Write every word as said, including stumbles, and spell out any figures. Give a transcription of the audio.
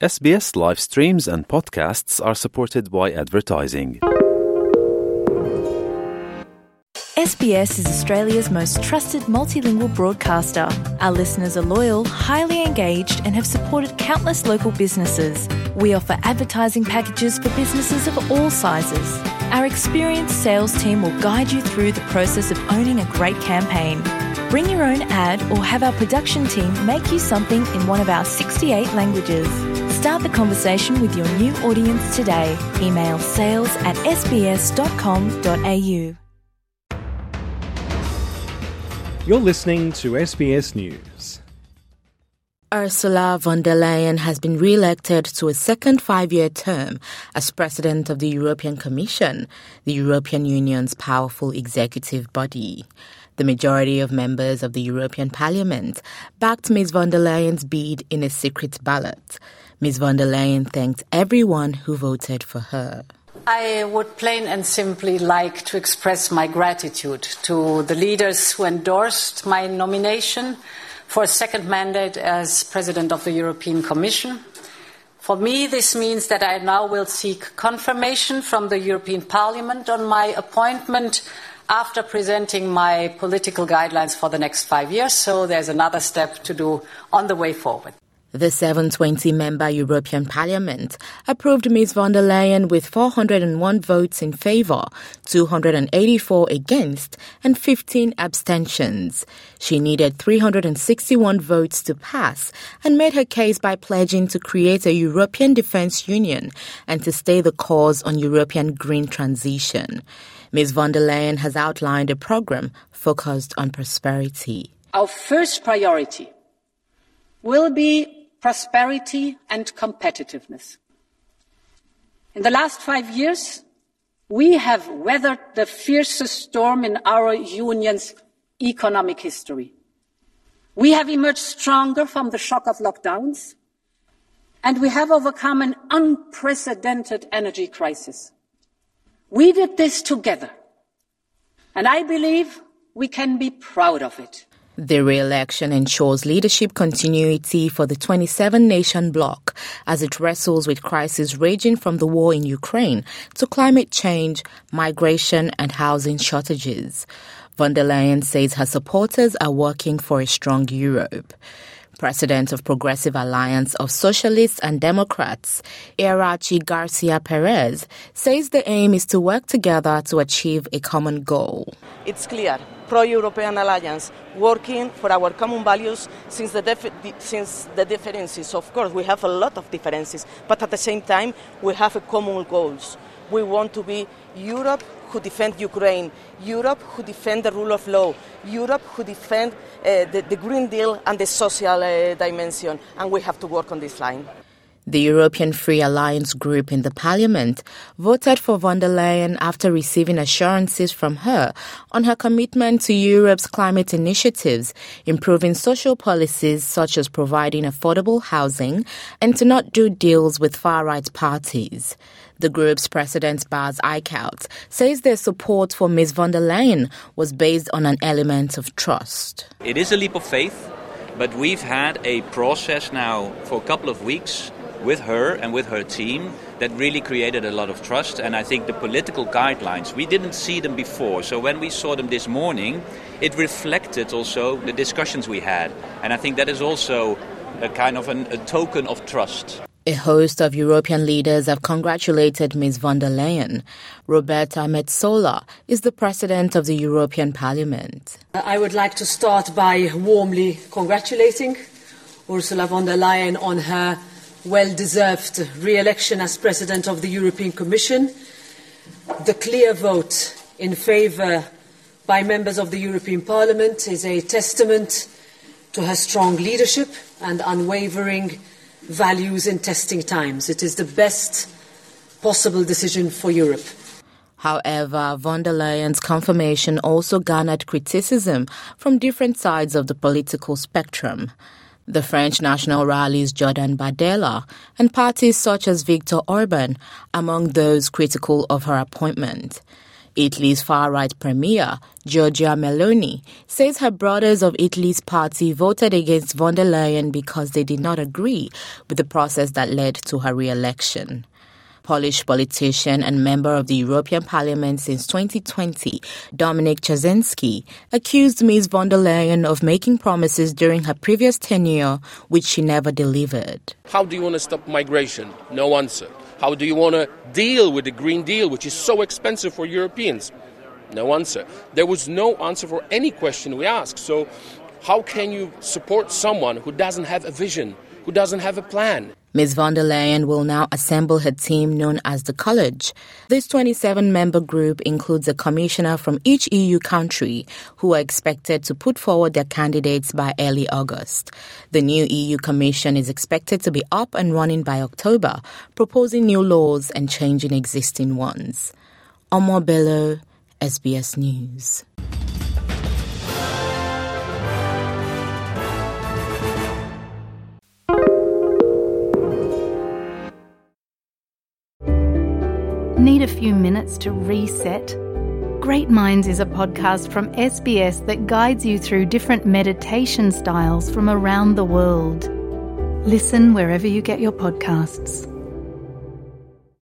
S B S live streams and podcasts are supported by advertising. S B S is Australia's most trusted multilingual broadcaster. Our listeners are loyal, highly engaged, and have supported countless local businesses. We offer advertising packages for businesses of all sizes. Our experienced sales team will guide you through the process of owning a great campaign. Bring your own ad or have our production team make you something in one of our sixty-eight languages. Start the conversation with your new audience today. Email sales at s b s dot com dot a u. You're listening to S B S News. Ursula von der Leyen has been re-elected to a second five-year term as President of the European Commission, the European Union's powerful executive body. The majority of members of the European Parliament backed Miz von der Leyen's bid in a secret ballot. Miz von der Leyen thanked everyone who voted for her. I would plain and simply like to express my gratitude to the leaders who endorsed my nomination for a second mandate as President of the European Commission. For me, this means that I now will seek confirmation from the European Parliament on my appointment after presenting my political guidelines for the next five years. So there's another step to do on the way forward. The seven hundred twenty member European Parliament approved Miz von der Leyen with four hundred one votes in favour, two hundred eighty-four against, and fifteen abstentions. She needed three hundred sixty-one votes to pass and made her case by pledging to create a European Defence Union and to stay the course on European green transition. Miz von der Leyen has outlined a programme focused on prosperity. Our first priority will be prosperity and competitiveness. In the last five years, we have weathered the fiercest storm in our union's economic history. We have emerged stronger from the shock of lockdowns, and we have overcome an unprecedented energy crisis. We did this together, and I believe we can be proud of it. The re-election ensures leadership continuity for the twenty-seven nation bloc as it wrestles with crises raging from the war in Ukraine to climate change, migration and housing shortages. Von der Leyen says her supporters are working for a strong Europe. President of Progressive Alliance of Socialists and Democrats, Iratxe Garcia Perez, says the aim is to work together to achieve a common goal. It's clear, pro-European alliance, working for our common values since the, def- since the differences. Of course, we have a lot of differences, but at the same time, we have a common goals. We want to be Europe who defend Ukraine, Europe who defend the rule of law, Europe who defend uh, the, the Green Deal and the social uh, dimension, and we have to work on this line. The European Free Alliance group in the Parliament voted for von der Leyen after receiving assurances from her on her commitment to Europe's climate initiatives, improving social policies such as providing affordable housing, and to not do deals with far-right parties. The group's president, Bas Eickhout, says their support for Miz von der Leyen was based on an element of trust. It is a leap of faith, but we've had a process now for a couple of weeks with her and with her team that really created a lot of trust. And I think the political guidelines, we didn't see them before. So when we saw them this morning, it reflected also the discussions we had. And I think that is also a kind of an, a token of trust. A host of European leaders have congratulated Miz von der Leyen. Roberta Metsola is the president of the European Parliament. I would like to start by warmly congratulating Ursula von der Leyen on her well-deserved re-election as President of the European Commission. The clear vote in favour by members of the European Parliament is a testament to her strong leadership and unwavering values in testing times. It is the best possible decision for Europe. However, von der Leyen's confirmation also garnered criticism from different sides of the political spectrum. The French National Rally's Jordan Bardella and parties such as Viktor Orban among those critical of her appointment. Italy's far-right premier, Giorgia Meloni, says her brothers of Italy's party voted against von der Leyen because they did not agree with the process that led to her re-election. Polish politician and member of the European Parliament since twenty twenty, Dominik Czarnecki, accused Miz von der Leyen of making promises during her previous tenure which she never delivered. How do you want to stop migration? No answer. How do you want to deal with the Green Deal, which is so expensive for Europeans? No answer. There was no answer for any question we asked. So how can you support someone who doesn't have a vision, who doesn't have a plan? Miz von der Leyen will now assemble her team known as the College. This twenty-seven member group includes a commissioner from each E U country who are expected to put forward their candidates by early August. The new E U Commission is expected to be up and running by October, proposing new laws and changing existing ones. Omo Bello, S B S News. Need a few minutes to reset? Great Minds is a podcast from S B S that guides you through different meditation styles from around the world. Listen wherever you get your podcasts.